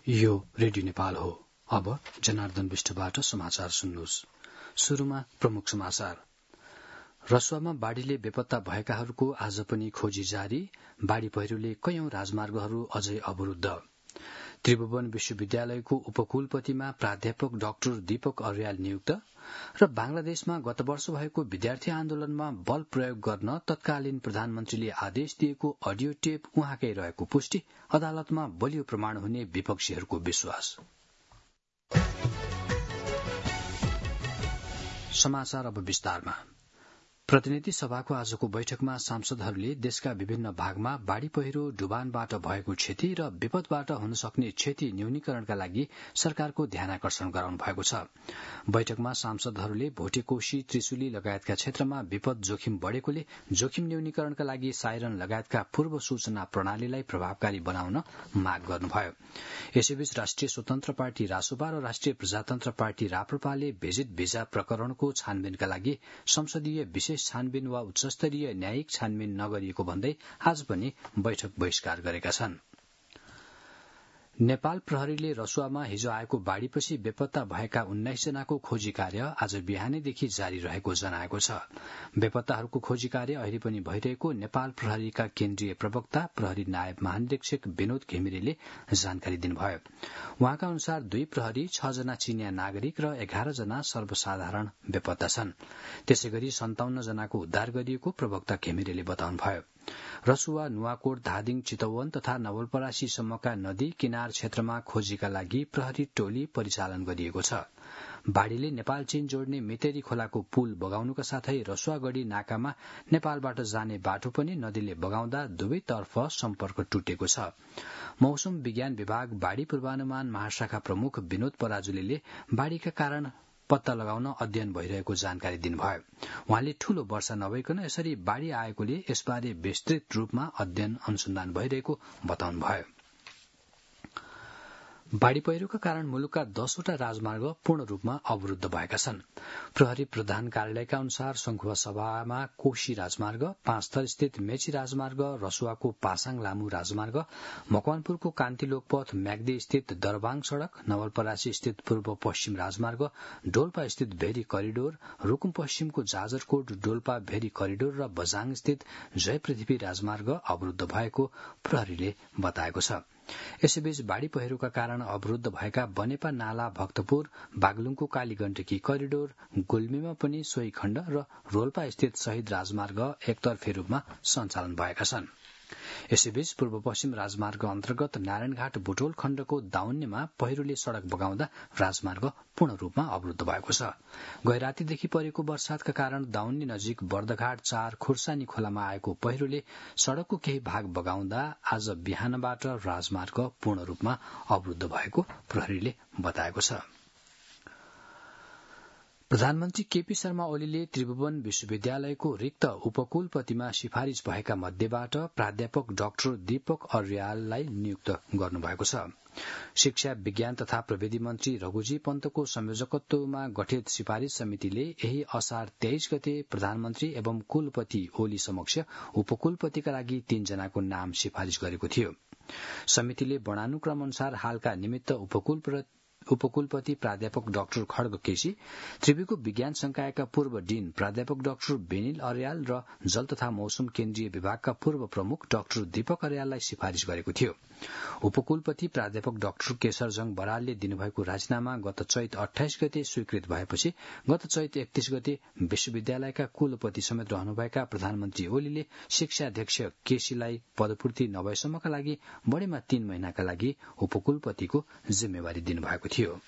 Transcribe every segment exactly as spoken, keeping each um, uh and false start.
यो रेडियो नेपाल हो। अब जनार्दन विष्टबाट समाचार सुन्नुहोस्। शुरूमा प्रमुख समाचार। रसुवामा बाढ़ीले बेपत्ता भएकाहरूको आज पनि खोजी जारी। बाढ़ी पहिरोले कैयौं राजमार्गहरू अझै अवरूद्ध। त्रिभुवन विश्वविद्यालयको उपकुलपतिमा प्राध्यापक डाक्टर दीपक अर्याल नियुक्त र बांग्लादेशमा गत वर्ष भएको विद्यार्थी आन्दोलनमा बल प्रयोग गर्न तत्कालीन प्रधानमन्त्रीले आदेश दिएको अडियो टेप उहाँकै रहेको पुष्टि। अदालतमा बलियो प्रमाण हुने विपक्षीहरूको विश्वास। समाचार अब विस्तारमा। प्रतिनिधि सभाको आजको बैठकमा सांसदहरूले देशका विभिन्न भागमा बाढ़ी पहिरो, डुबानबाट भएको क्षति र विपदबाट हुन सक्ने क्षति न्यूनीकरणका लागि सरकारको ध्यानाकर्षण गराउनु भएको छ। बैठकमा सांसदहरूले भोटेकोशी, त्रिशुली लगायतका क्षेत्रमा विपद जोखिम बढ़ेकोले जोखिम न्यूनीकरणका लागि साइरन लगायतका पूर्व सूचना प्रणालीलाई प्रभावकारी बनाउन माग गर्नुभयो। यसैबीच राष्ट्रिय स्वतन्त्र पार्टी रासोपा र राष्ट्रिय प्रजातन्त्र पार्टी राप्रपाले भेजिट भिजा प्रकरणको छानबिनका लागि संसदीय विशेष छानबिन वा उच्चस्तरीय न्यायिक छानबिन नगरिएको भन्दै आज पनि बैठक बहिष्कार गरेका छन्। नेपाल प्रहरीले रसुवामा हिजो आएको बाढ़ीपछि बेपत्ता भएका उन्नाइस जनाको खोजी कार्य आज बिहानैदेखि जारी रहेको जनाएको छ। बेपत्ताहरूको खोजी कार्य अहिले पनि भइरहेको नेपाल प्रहरीका केन्द्रीय प्रवक्ता प्रहरी नायब महानिरीक्षक विनोद घिमिरेले जानकारी दिनुभयो। उहाँका अनुसार दुई प्रहरी, छ जना चीनिया नागरिक र एघार जना सर्वसाधारण बेपत्ता छन्। त्यसै गरी सन्ताउन्न जनाको उद्धार गरिएको प्रवक्ता घिमिरेले बताउनुभयो। रसुवा, नुवाकोट, धादिङ, चितवन तथा नवलपरासीसम्मका नदी किनार क्षेत्रमा खोजीका लागि प्रहरी टोली परिचालन गरिएको छ। बाढ़ीले नेपाल चीन जोड्ने मेतेरी खोलाको पुल बगाउनुका साथै रसुवागढ़ी नाकामा नेपालबाट जाने बाटो पनि नदीले बगाउँदा दुवैतर्फ सम्पर्क टुटेको छ। मौसम विज्ञान विभाग बाढ़ी पूर्वानुमान महाशाखा प्रमुख विनोद पराजुलीले बाढ़ीका कारण पत्ता लगाउन अध्ययन भइरहेको जानकारी दिनुभयो। उहाँले ठूलो वर्षा नभइकन यसरी बाढ़ी आएकोले यसबारे विस्तृत रूपमा अध्ययन अनुसन्धान भइरहेको बताउनुभयो। बाढ़ी पहिरोका कारण मुलुकका दसवटा राजमार्ग पूर्ण रूपमा अवरूद्ध भएका छन्। प्रहरी प्रधान कार्यालयका अनुसार संखुवा सभामा कोशी राजमार्ग, पाँचथर स्थित मेची राजमार्ग, रसुवाको पासाङ लामू राजमार्ग, मकवानपुरको कान्तिलोक पथ, म्याग्दी स्थित दरबाङ सड़क, नवलपरासी स्थित पूर्व पश्चिम राजमार्ग, डोल्पा स्थित भेरी करिडोर, रुकुम पश्चिमको जाजरकोट डोल्पा भेरी करिडोर र बझाङ स्थित जय पृथ्वी राजमार्ग अवरूद्ध भएको प्रहरीले बताएको छ। यसैबीच बाढ़ी पहिरोका कारण अवरूद्ध भएका बनेपा नाला, भक्तपुर, बागलुङको कालीगण्डकी करिडोर, गुल्मीमा पनि सोही खण्ड र रोल्पा स्थित शहीद राजमार्ग एकतर्फे रूपमा सञ्चालन भएका छन्। यसैबीच पूर्व पश्चिम राजमार्ग अन्तर्गत नारायणघाट बुटोल खण्डको दाउन्नेमा पहिरोले सड़क बगाउँदा राजमार्ग पूर्ण रूपमा अवरूद्ध भएको छ। गैरातीदेखि परेको वर्षातका कारण दाउन्ने नजिक बर्दघाट चार खुर्सानी खोलामा आएको पहिरोले सड़कको केही भाग बगाउँदा आज बिहानबाट राजमार्ग पूर्ण रूपमा अवरूद्ध भएको प्रहरीले बताएको छ। प्रधानमन्त्री केपी शर्मा ओलीले त्रिभुवन विश्वविद्यालयको रिक्त उपकुलपतिमा सिफारिश भएका मध्येबाट प्राध्यापक डाक्टर दीपक अर्याललाई नियुक्त गर्नुभएको छ। शिक्षा, विज्ञान तथा प्रविधि मन्त्री रघुजी पन्तको संयोजकत्वमा गठित सिफारिश समितिले यही असार तेइस गते प्रधानमन्त्री एवं कुलपति ओली समक्ष उपकुलपतिका लागि तीन जनाको नाम सिफारिश गरेको थियो। समितिले वर्णानुक्रम अनुसार हालका निमित्त उपकुल उपकुलपति प्राध्यापक डाक्टर खड्ग केसी, त्रिवीको विज्ञान संकायका पूर्व डीन प्राध्यापक डाक्टर बेनिल अर्याल र जल तथा मौसम केन्द्रीय विभागका पूर्व प्रमुख डाक्टर दीपक अर्याललाई सिफारिश गरेको थियो। उपकुलपति प्राध्यापक डाक्टर केशरजङ बरालले दिनुभएको राजीनामा गत चैत अठाइस गते स्वीकृत भएपछि गत चैत एकतीस गते विश्वविद्यालयका कुलपति समेत रहनुभएका प्रधानमन्त्री ओलीले शिक्षाध्यक्ष केसीलाई पदपूर्ति नभएसम्मका लागि बढ़ीमा तीन महिनाका लागि उपकुलपतिको जिम्मेवारी दिनुभएको थियो।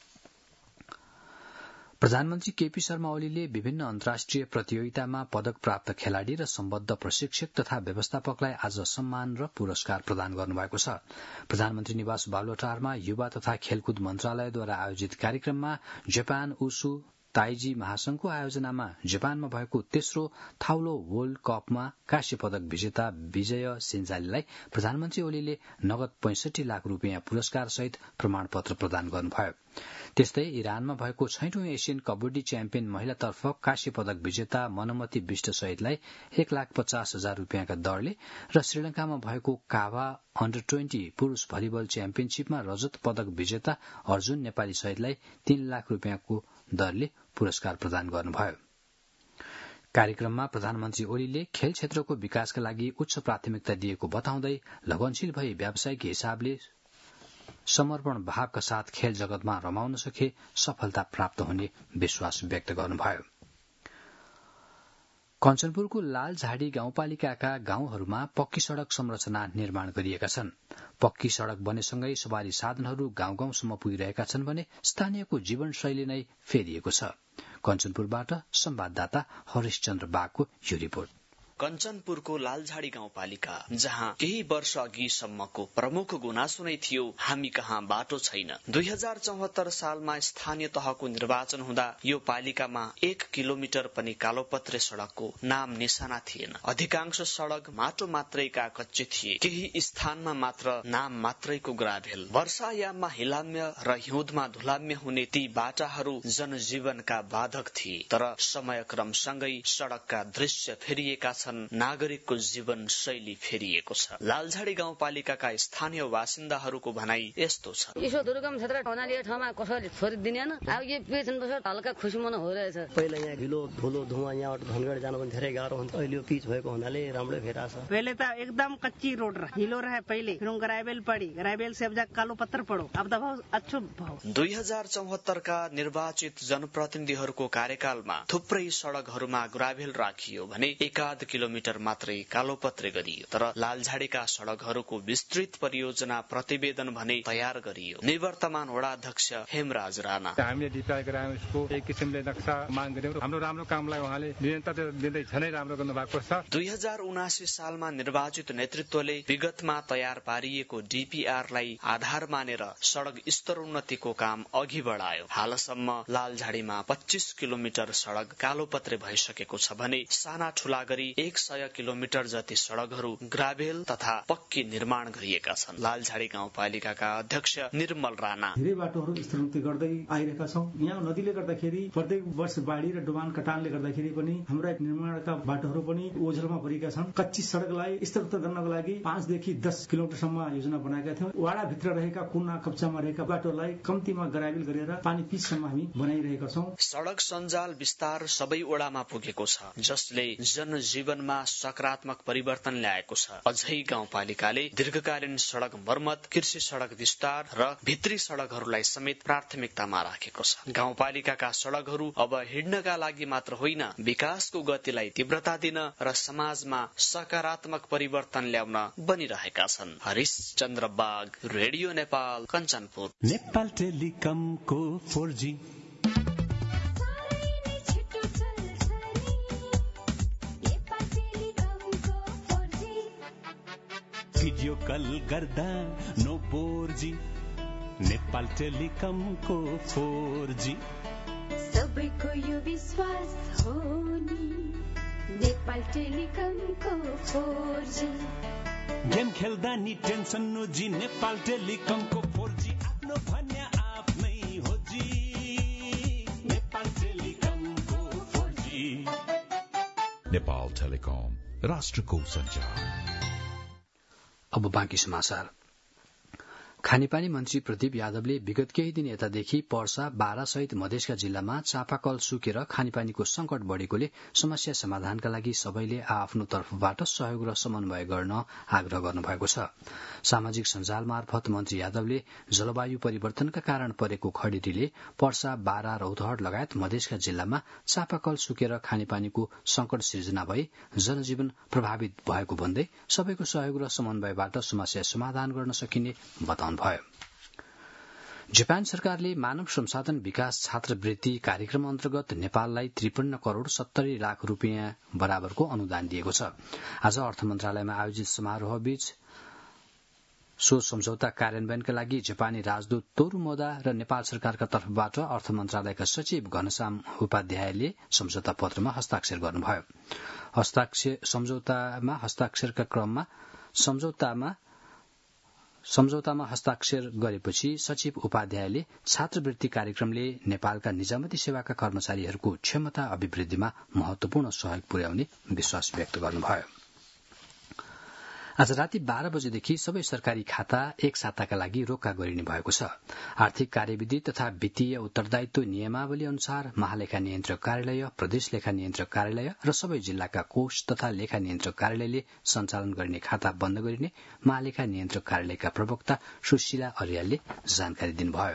प्रधानमन्त्री केपी शर्मा ओलीले विभिन्न अन्तर्राष्ट्रिय प्रतियोगितामा पदक प्राप्त खेलाड़ी र सम्बद्ध प्रशिक्षक तथा व्यवस्थापकलाई आज सम्मान र पुरस्कार प्रदान गर्नुभएको छ। प्रधानमन्त्री निवास बालुवाटारमा युवा तथा खेलकुद मन्त्रालयद्वारा आयोजित कार्यक्रममा जापान उसु ताइजी महासंघको आयोजनामा जापानमा भएको तेस्रो थाउलो वर्ल्ड कपमा काँस्य पदक विजेता विजय सिन्जालीलाई प्रधानमन्त्री ओलीले नगद पैंसठी लाख रूपियाँ पुरस्कार सहित प्रमाणपत्र प्रदान गर्नुभयो। त्यस्तै इरानमा भएको छैठौं एसियन कबड्डी च्याम्पियन महिलातर्फ काँस्य पदक विजेता मनमती विष्ट सहितलाई एक लाख पचास हजार रूपियाँका दरले र श्रीलंकामा भएको काभा अन्डर ट्वेन्टी पुरूष भलिबल च्याम्पियनशीपमा रजत पदक विजेता अर्जुन नेपाली सहितलाई तीन लाख रूपियाँको दरले पुरस्कार प्रदान गर्नुभयो। कार्यक्रममा प्रधानमन्त्री ओलीले खेल क्षेत्रको विकासका लागि उच्च प्राथमिकता दिएको बताउँदै लगनशील भई व्यावसायिक हिसाबले समर्पण भावका साथ खेल जगतमा रमाउन सके सफलता प्राप्त हुने विश्वास व्यक्त गर्नुभयो। कञ्चनपुरको लालझाडी गाउँपालिकाका गाउँहरूमा पक्की सड़क संरचना निर्माण गरिएका छन्। पक्की सड़क बनेसँगै सवारी साधनहरू गाउँ गाउँसम्म पुगिरहेका छन् भने स्थानीयको जीवनशैली नै फेरिएको छ। कञ्चनपुरबाट संवाददाता हरिशचन्द्र बागको यो रिपोर्ट। कञ्चनपुरको लालझाडी गाउँपालिका जहाँ केही वर्ष अघिसम्मको प्रमुख गुनासो नै थियो हामी कहाँ बाटो छैन। दुई हजार चौहत्तर सालमा स्थानीय तहको निर्वाचन हुँदा यो पालिकामा एक किलोमिटर पनि कालोपत्रे सड़कको नाम निशाना थिएन। अधिकांश सड़क माटो मात्रैका कच्चे थिए, केही स्थानमा मात्र नाम मात्रैको ग्राभेल। वर्षायाममा हिलाम्य र हिउँदमा धुलाम्य हुने ती बाटाहरू जनजीवनका बाधक थिए। तर समयक्रमसँगै सड़कका दृश्य फेरिएका छन्, नागरिकको जीवन शैली फेरिएको छ। लालझाडी गाउँपालिकाका स्थानीय बासिन्दाहरूको भनाई यस्तो छ। यसो दुर्गम क्षेत्र हुनाले यो ठाउँमा कसैले छोडिदिनेन। अब यो पिच हल्का खुसी मन भइरहेछ। पहिला यहाँ ढिलो धुलो धुवा यहाँबाट धनगढ जानु पनि धेरै गाह्रो हुन्थ्यो। अहिले यो पिच भएको हुनाले राम्रै भइरहेछ। पहिले त एकदम कच्ची रोड रहे, हिलो रहे पहिले, फिर ग्राभेल पड़ी, ग्राभेल से अब जा कालो पत्थर पड़ो। अब त भाव अच्छो भाव। दुई हजार चौहत्तर का निर्वाचित जनप्रतिनिधिहरूको कार्यकालमा थुप्रै सड़कहरूमा ग्राभेल राखियो भने एकाध किलोमिटर मात्रै कालोपत्रे गरियो। तर लालझाडीका सड़कहरूको विस्तृत परियोजना प्रतिवेदन भने तयार गरियो। निवर्तमान वडाध्यक्ष हेमराज राणा। हामीले डिप्लाई गरायौं, यसको एक किसिमले नक्सा माग गर्यौं। हाम्रो राम्रो कामलाई उहाँले निरन्तर दिँदै झनै राम्रो गर्नु भएको छ। दुई हजार उनासी सालमा निर्वाचित नेतृत्वले विगतमा तयार पारिएको डीपीआरलाई आधार मानेर सड़क स्तरोन्नतिको काम अघि बढायो। हालसम्म लालझाडीमा पच्चीस किलोमिटर सड़क कालोपत्रे भइसकेको छ भने साना ठूला गरी एक सय किलोमिटर जति सड़कहरू ग्राभेल तथा पक्की निर्माण गरिएका छन्। लालझाडी गाउँपालिकाका अध्यक्ष निर्मल राणा। धेरै बाटोहरू स्तरोन्नति गर्दै आइरहेका छौं। यहाँ नदीले गर्दाखेरि प्रत्येक वर्ष बाढ़ी र डुबान कटानले गर्दाखेरि पनि हाम्रा निर्माणका बाटोहरू पनि ओझेलमा परेका छन्। कच्ची सड़कलाई स्तरोन्नति गर्नको लागि पाँचदेखि दस किलोमिटरसम्म योजना बनाएका थियौं। वाडा भित्र रहेका कुना कब्जामा रहेका बाटोलाई कम्तीमा ग्राभेल गरेर पानी पिचसम्म हामी बनाइरहेका छौं। सड़क सञ्जाल विस्तार सबै वडामा पुगेको छ, जसले जनजीवनमा सकारात्मक परिवर्तन ल्याएको छ। अझै गाउँपालिकाले दीर्घकालीन सड़क मर्मत, कृषि सड़क विस्तार र भित्री सड़कहरूलाई समेत प्राथमिकतामा राखेको छ। गाउँपालिकाका सड़कहरू अब हिड्नका लागि मात्र होइन, विकासको गतिलाई तीव्रता दिन र समाजमा सकारात्मक परिवर्तन ल्याउन बनिरहेका छन्। हरिश चन्द्र बाग, रेडियो नेपाल, कञ्चनपुर। नेपाल टेलिकमको फोर जी भिडियो कल गर्दा नो बोर्जी। नेपाल टेलिकमको फोर जी सबैको यो विश्वास हो नि, नेपाल टेलिकमको फोर जी। गेम खेल्दा नि टेन्सन नो जी, नेपाल टेलिकमको फोर जी आफ्नो भन्या आफ्नै हो जी। नेपाल टेलिकमको फोर जी। नेपाल टेलिकम, राष्ट्रको सञ्चार। अब बाँकी समाचार। खानेपानी मन्त्री प्रदीप यादवले विगत केही दिन यतादेखि पर्सा, बारा सहित मधेसका जिल्लामा चापाकल सुकेर खानेपानीको संकट बढ़ेकोले समस्या समाधानका लागि सबैले आफ्नो तर्फबाट सहयोग र समन्वय गर्न आग्रह गर्नुभएको छ। सामाजिक सञ्जाल मार्फत मन्त्री यादवले जलवायु परिवर्तनका कारण परेको खडेरीले पर्सा, बारा, रौतहट लगायत मधेसका जिल्लामा चापाकल सुकेर खानेपानीको संकट सिर्जना भई जनजीवन प्रभावित भएको भन्दै सबैको सहयोग र समन्वयबाट समस्या समाधान गर्न सकिने बताउनु भयो। जापान सरकारले मानव संसाधन विकास छात्रवृत्ति कार्यक्रम अन्तर्गत नेपाललाई त्रिपन्न करोड़ सत्तरी लाख रूपियाँ बराबरको अनुदान दिएको छ। आज अर्थ मन्त्रालयमा आयोजित समारोहबीच सो सम्झौता कार्यान्वयनका लागि जापानी राजदूत तोरू मोदा र नेपाल सरकारका तर्फबाट अर्थ मन्त्रालयका सचिव घनश्याम उपाध्यायले सम्झौता पत्रमा हस्ताक्षर गर्नुभयो। हस्ताक्षर सम्झौतामा हस्ताक्षरका क्रममा सम्झौतामा सम्झौतामा हस्ताक्षर गरेपछि सचिव उपाध्यायले छात्रवृत्ति कार्यक्रमले नेपालका निजामती सेवाका कर्मचारीहरूको क्षमता अभिवृद्धिमा महत्वपूर्ण सहयोग पुर्याउने विश्वास व्यक्त गर्नुभयो। आज राति बाह्र बजेदेखि सबै सरकारी खाता एक साताका लागि रोक्का गरिने भएको छ। आर्थिक कार्यविधि तथा वित्तीय उत्तरदायित्व नियमावली अनुसार महालेखा नियन्त्रक कार्यालय, प्रदेश लेखा नियन्त्रक कार्यालय र सबै जिल्लाका कोष तथा लेखा नियन्त्रक कार्यालयले सञ्चालन गर्ने खाता बन्द गरिने महालेखा नियन्त्रक कार्यालयका प्रवक्ता सुशीला अर्यालले जानकारी दिनुभयो।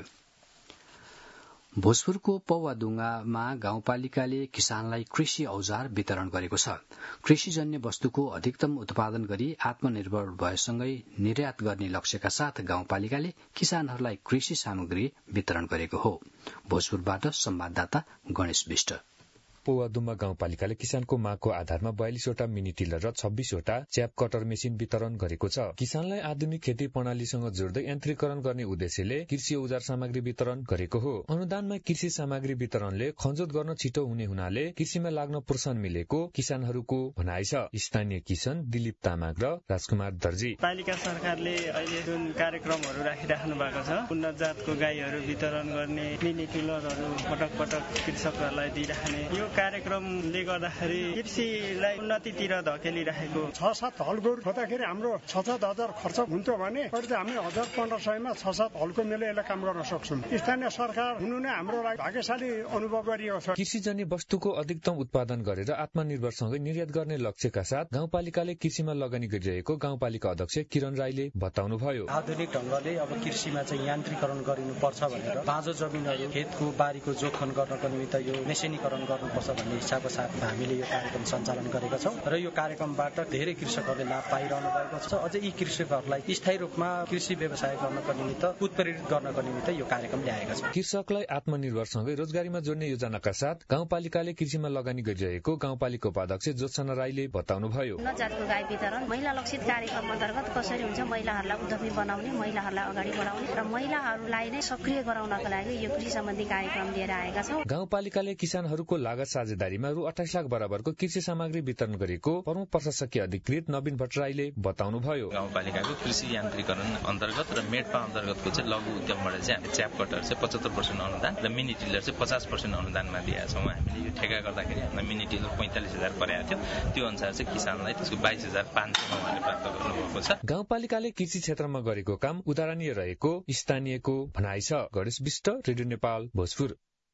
भोजपुरको पौवादुङ्गामा गाउँपालिकाले किसानलाई कृषि औजार वितरण गरेको छ। कृषिजन्य वस्तुको अधिकतम उत्पादन गरी आत्मनिर्भर भएसँगै निर्यात गर्ने लक्ष्यका साथ गाउँपालिकाले किसानहरूलाई कृषि सामग्री वितरण गरेको हो। भोजपुरबाट संवाददाता गणेश विष्ट। पौवादुम्मा गाउँपालिकाले किसानको मागको आधारमा बयालिसवटा मिनी टिलर र छब्बीसवटा च्याप कटर मेसिन वितरण गरेको छ। किसानलाई आधुनिक खेती प्रणालीसँग जोड्दै यन्त्रीकरण गर्ने उद्देश्यले कृषि औजार सामग्री वितरण गरेको हो। अनुदानमा कृषि सामग्री वितरणले खनजोत गर्न छिटो हुने हुनाले कृषिमा लाग्न प्रोत्साहन मिलेको किसानहरूको भनाइ छ। स्थानीय किसान दिलीप तामाङ र राजकुमार दर्जी। पालिका सरकारले अहिले जुन कार्यक्रमहरू राखिराख्नु भएको छ, उन्नत जातको गाईहरू वितरण गर्ने, मिनी टिलरहरू पटक पटक कृषकहरूलाई दिइराख्ने, यो कार्यक्रमले गर्दाखेरि कृषिलाई उन्नतितिर धकेलिरहेको छ सात हल गोरु खोज्दाखेरि हाम्रो छ सात हजार खर्च हुन्थ्यो भने अहिले हामी हजार पन्ध्र सयमा छ सात हलको मेले यसलाई काम गर्न सक्छौँ। स्थानीय सरकार हुनु नै हाम्रो लागि भाग्यशाली अनुभव गरिएको छ। कृषिजन्य वस्तुको अधिकतम उत्पादन गरेर आत्मनिर्भरसँगै निर्यात गर्ने लक्ष्यका साथ गाउँपालिकाले कृषिमा लगानी गरिरहेको गाउँपालिका अध्यक्ष किरण राईले बताउनुभयो। आधुनिक ढंगले अब कृषिमा चाहिँ यान्त्रिकरण गरिनुपर्छ भनेर बाँझो जमिनहरू खेतको बारीको जोखन गर्नको निमित्त यो मेसिनीकरण गर्नुपर्छ भन्ने इच्छाको साथ हामीले यो कार्यक्रम सञ्चालन गरेका छौँ र यो कार्यक्रमबाट धेरै कृषकहरूले लाभ पाइरहनु भएको छ। अझै यी कृषकहरूलाई स्थायी रूपमा कृषि व्यवसाय गर्नको निमित्त उत्प्रेरित गर्नको निमित्त यो कार्यक्रम ल्याएका छौँ। कृषकलाई आत्मनिर्भरसँगै रोजगारीमा जोड्ने योजनाका साथ गाउँपालिकाले कृषिमा लगानी गरिरहेको गाउँपालिका उपाध्यक्ष ज्योत्सना राईले बताउनुभयो। उन्नत जातको गाई वितरण महिला लक्षित कार्यक्रम अन्तर्गत कसरी हुन्छ, महिलाहरूलाई उद्यमी बनाउने, महिलाहरूलाई अगाडि बढाउने र महिलाहरूलाई नै सक्रिय गराउनका लागि यो कृषि सम्बन्धी कार्यक्रम लिएर आएका छौँ। गाउँपालिकाले किसानहरूको लागत साझेदारीमा रु अठाइस लाख बराबरको कृषि सामग्री वितरण गरेको प्रमुख प्रशासकीय अधिकृत नवीन भट्टराईले बताउनुभयो। गाउँपालिकाको कृषि यान्त्रिकरण अन्तर्गत र मेडपा अन्तर्गतको चाहिँ लघु उद्यमबाट चाहिँ हामी च्याप कटर चाहिँ पचहत्तर पर्सेन्ट अनुदान र मिनी टिलर चाहिँ पचास पर्सेन्ट अनुदानमा दिएका छौँ। हामीले यो ठेका गर्दाखेरि हामीलाई मिनी टिलर पैंतालिस हजार परेको थियो, त्यो अनुसार चाहिँ किसानलाई त्यसको बाइस हजार पाँच सय उहाँले प्राप्त गर्नुभएको छ। गाउँपालिकाले कृषि क्षेत्रमा गरेको काम उदाहरणीय रहेको स्थानीयको भनाइ छ। गणेश विष्ट, रेडियो नेपाल, भोजपुर।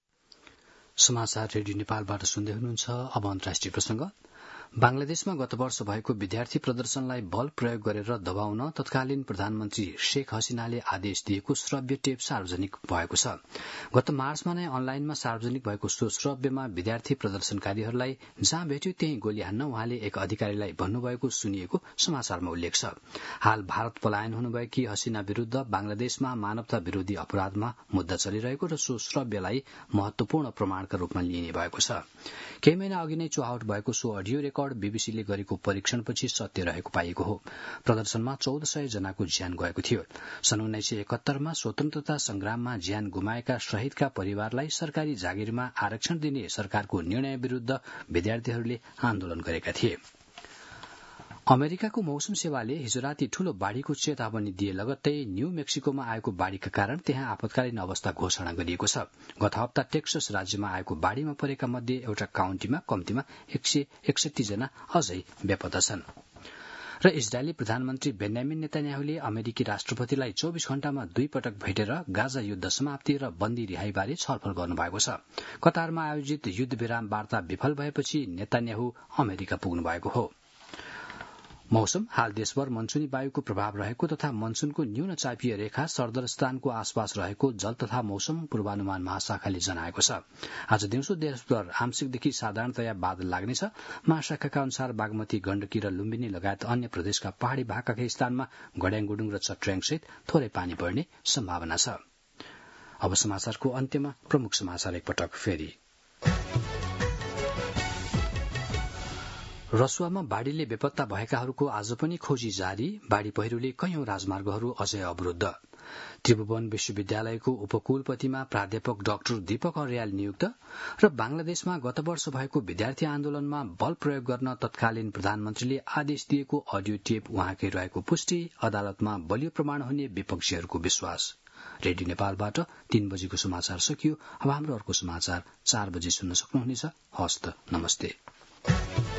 समाचार रेडियो नेपालबाट सुन्दै हुनुहुन्छ। अब अन्तर्राष्ट्रिय प्रसंग। बांग्लादेशमा गत वर्ष भएको विद्यार्थी प्रदर्शनलाई बल प्रयोग गरेर दबाउन तत्कालीन प्रधानमन्त्री शेख हसिनाले आदेश दिएको श्रव्य टेप सार्वजनिक भएको छ। गत मार्चमा नै अनलाइनमा सार्वजनिक भएको सो श्रव्यमा विद्यार्थी प्रदर्शनकारीहरूलाई जहाँ भेट्यो त्यही गोली हान्न उहाँले एक अधिकारीलाई भन्नुभएको सुनिएको समाचारमा उल्लेख छ। हाल भारत पलायन हुनुभएकी हसिना विरूद्ध बांग्लादेशमा मानवता विरोधी अपराधमा मुद्दा चलिरहेको र सो श्रव्यलाई महत्वपूर्ण प्रमाणका रूपमा लिइने भएको छ। केही महिना अघि नै चुहाउट भएको सो अडियो रेकर्ड बीबीसीले गरेको परीक्षणपछि सत्य रहेको पाइएको हो। प्रदर्शनमा चौध सय जनाको ज्यान गएको थियो। सन् उन्नाइस सय एकहत्तरमा स्वतन्त्रता संग्राममा ज्यान गुमाएका शहीदका परिवारलाई सरकारी जागिरमा आरक्षण दिने सरकारको निर्णय विरूद्ध विद्यार्थीहरूले आन्दोलन गरेका थिए। अमेरिकाको मौसम सेवाले हिजो राति ठूलो बाढ़ीको चेतावनी दिए लगत्तै न्यू मेक्सिकोमा आएको बाढ़ीका कारण त्यहाँ आपतकालीन अवस्था घोषणा गरिएको छ। गत हप्ता टेक्सस राज्यमा आएको बाढ़ीमा परेका मध्ये एउटा काउन्टीमा कम्तीमा एक सय एकसठी जना अझै बेपत्ता छन्। र इजरायली प्रधानमन्त्री बेन्यामिन नेतान्याहुले अमेरिकी राष्ट्रपतिलाई चौबिस घण्टामा दुई पटक भेटेर गाजा युद्ध समाप्ति र बन्दी रिहाईबारे छलफल गर्नुभएको छ। कतारमा आयोजित युद्ध विराम वार्ता विफल भएपछि नेतान्याहु अमेरिका पुग्नु भएको हो। मौसम। हाल देशभर मनसुनी वायुको प्रभाव रहेको तथा मनसुनको न्यून चापिय रेखा सरदरस्थानको आसपास रहेको जल तथा मौसम पूर्वानुमान महाशाखाले जनाएको छ। आज दिउँसो देशभर आंशिकदेखि साधारणतया बादल लाग्नेछ। महाशाखाका अनुसार बागमती, गण्डकी र लुम्बिनी लगायत अन्य प्रदेशका पहाड़ी भागका स्थानमा गड्याङगुडुङ र चट्र्याङसहित थोरै पानी पर्ने सम्भावना छ। अब समाचारको अन्त्यमा प्रमुख समाचार एकपटक फेरि। रसुवामा बाढ़ीले बेपत्ता भएकाहरूको आज पनि खोजी जारी। बाढ़ी पहिरोले कैयौं राजमार्गहरू अझै अवरूद्ध। त्रिभुवन विश्वविद्यालयको उपकुलपतिमा प्राध्यापक डाक्टर दीपक अर्याल नियुक्त र बांग्लादेशमा गत वर्ष भएको विद्यार्थी आन्दोलनमा बल प्रयोग गर्न तत्कालीन प्रधानमन्त्रीले आदेश दिएको अडियो टेप उहाँकै रहेको पुष्टि। अदालतमा बलियो प्रमाण हुने विपक्षीहरूको विश्वास। रेडियो नेपालबाट तीन बजेको समाचार सकियो। अब हाम्रो अर्को समाचार चार बजे सुन्न सक्नुहुनेछ। हस्त नमस्ते।